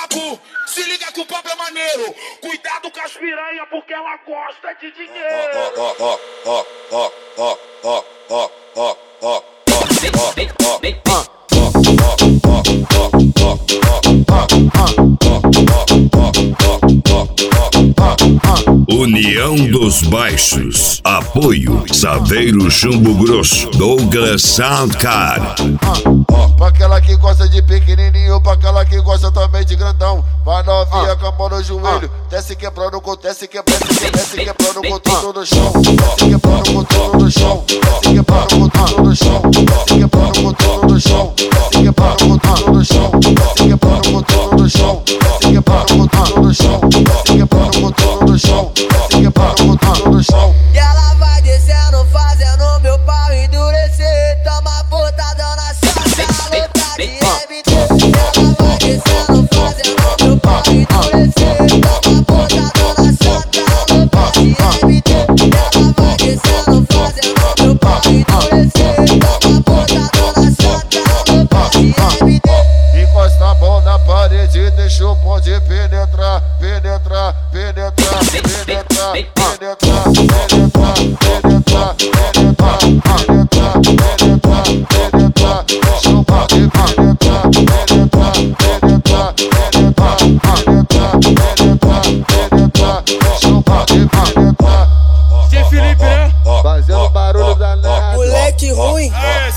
papo, se liga que o papo é maneiro. Cuidado com as piranha porque ela gosta de dinheiro. União dos Baixos. Apoio Saveiro Chumbo Grosso. Douglas Soundcard. Pra aquela que gosta de pequenininho, pra aquela que gosta também de grandão. Vai novinha com a mão no joelho, desce quebrando com desce quebrando com tudo no chão. Desce quebrando com tudo no chão. Desce quebrando com tudo no chão. Desce quebrando com tudo no chão. Desce quebrando com tudo no chão. Desce quebrando com tudo no chão. Desce quebrando com tudo no chão. Desce quebrando com tudo no chão. Desce quebrando com tudo no chão. E ela vai descendo, fazendo meu pau endurecer. Toma botadão na chata, luta de MT. Ela vai descendo, fazendo meu pau endurecer. Toma botadão na chata, luta de MT. Ela vai descendo, fazendo meu pau endurecer. Toma botadão na chata, luta de MT. Encosta a mão na parede, deixa o bonde penetrar, penetrar, penetrar, penetrar, penetrar, penetrar, penetrar, penetrar, penetrar, penetrar, penetrar, deixa o bonde penetrar, penetrar, penetrar, penetrar, penetrar, penetrar, penetrar, deixa o bonde penetrar. Zé Felipe, né? Fazendo barulho danado. Moleque ruim.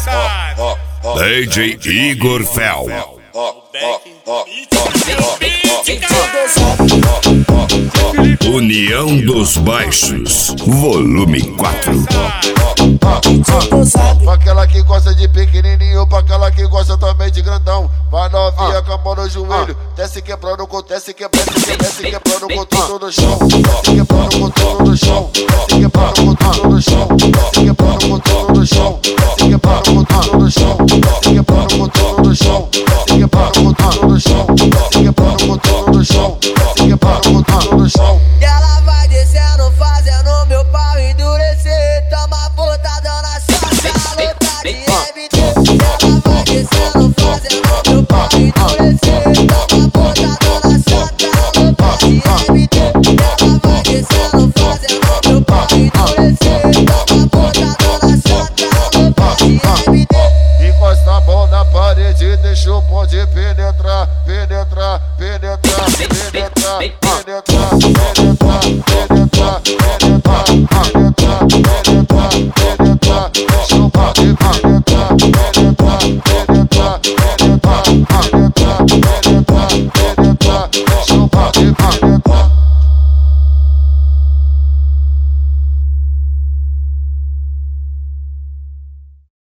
DJ Igor Fel. União dos Baixos. Volume 4. Pra aquela que gosta de pequenininho, pra aquela que gosta também de grandão. Vai novinha com a mão no joelho, desce quebrando com desce quebrando com tudo no chão. Desce quebrando com tudo no chão. Desce quebrando com tudo no chão. Desce quebrando com tudo no chão. Desce quebrando com tudo no chão. Desce quebrando com tudo no chão. Desce quebrando com tudo no chão. Desce quebrando com tudo no chão. Desce quebrando com tudo no chão. E ela vai descendo, fazendo meu pau endurecer. Toma botadão na chata, luta de MT. Ela vai descendo, fazendo meu pau endurecer. Toma botadão na chata, luta de MT. Ela vai descendo, fazendo meu pau endurecer. Toma botadão na chata, luta de MT. Encosta a mão na parede, deixa o bonde penetrar, penetrar, penetrar, penetrar, penetrar, penetrar.